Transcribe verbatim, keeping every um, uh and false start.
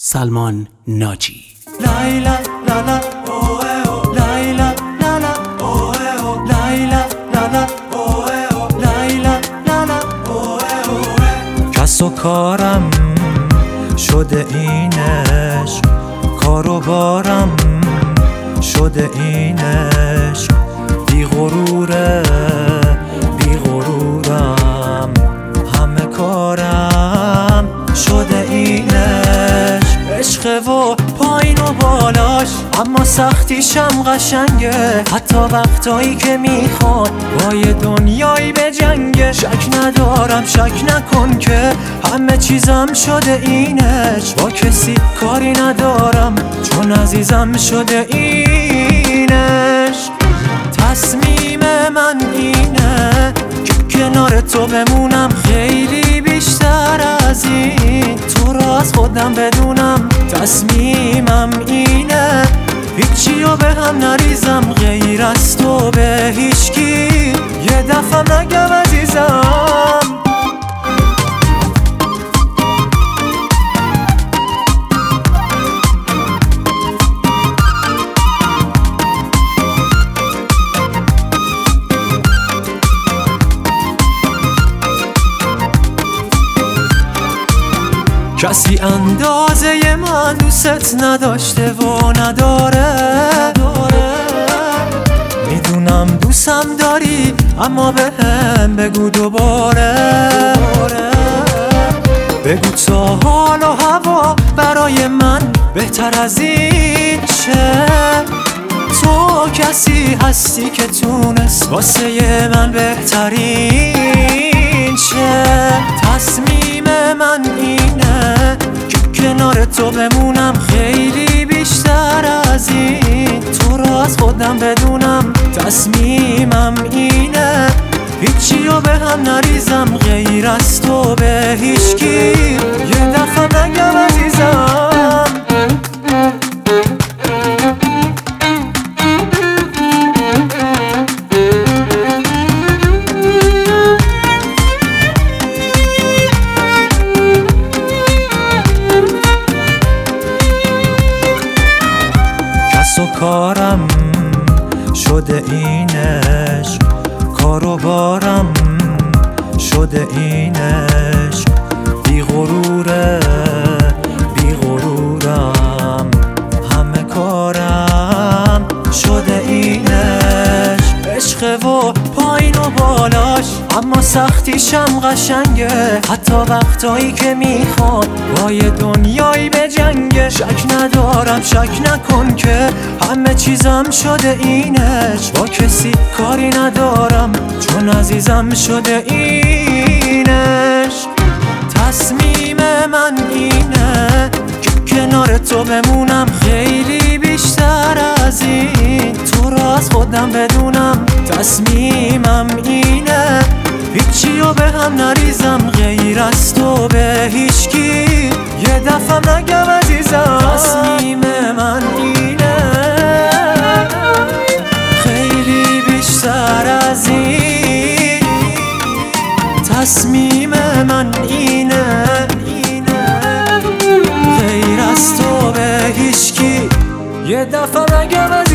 سلمان ناجی. لایلا لالا اوه او لایلا لالا اوه او لایلا لالا اوه او لایلا لالا اوه او کس و کارم شده اینش، کار و بارم شده اینش، بی غروره بی غرورم، همه کارم شده اینش. عشق و پایین و بالاش اما سختیشم قشنگه، حتی وقتایی که میخواد با یه دنیایی به جنگه. شک ندارم شک نکن که همه چیزم شده اینش، با کسی کاری ندارم چون عزیزم شده اینش. تصمیم من اینه که کنار تو بمونم خیلی بیشتر از این، تو رو از خودم بدونم. تصمیمم اینه هیچی رو به هم نریزم غیر از تو به هیچکی یه دفعه نگم عزیزم. کسی اندازه من دوست نداشته و نداره، میدونم دوستم داری اما به هم بگو دوباره. بگو تا حال و هوا برای من بهتر از این چه، تو کسی هستی که تونست واسه من بهترین چه. تصمیم من اینه که کنار تو بمونم خیلی بیشتر از این، تو رو از خودم بدونم. تصمیمم اینه هیچی رو به هم نریزم غیر از تو به هیچکی یه دفعه نگم عزیزم. و کارم شده اینش، کار و بارم شده اینش، بی غروره بی غرورم، همه کارم شده اینش. عشق و پایین و بالاش اما سختیشم قشنگه، حتی وقتایی که میخواد با یه دنیایی به جنگه. شک ندارم شک نکن که همه چیزم شده اینش، با کسی کاری ندارم چون عزیزم شده اینش. تصمیم من اینه که کنار تو بمونم خیلی بیشتر از این، تو رو از خودم بدونم. تصمیمم اینه هیچی رو به هم نریزم غیر از تو به هیچکی یه دفعه نگم عزیزم. تصمیم من اینه خیلی بیشتر از این، تصمیم من اینه غیر از تو به هیچکی یه دفعه نگم عزیزم.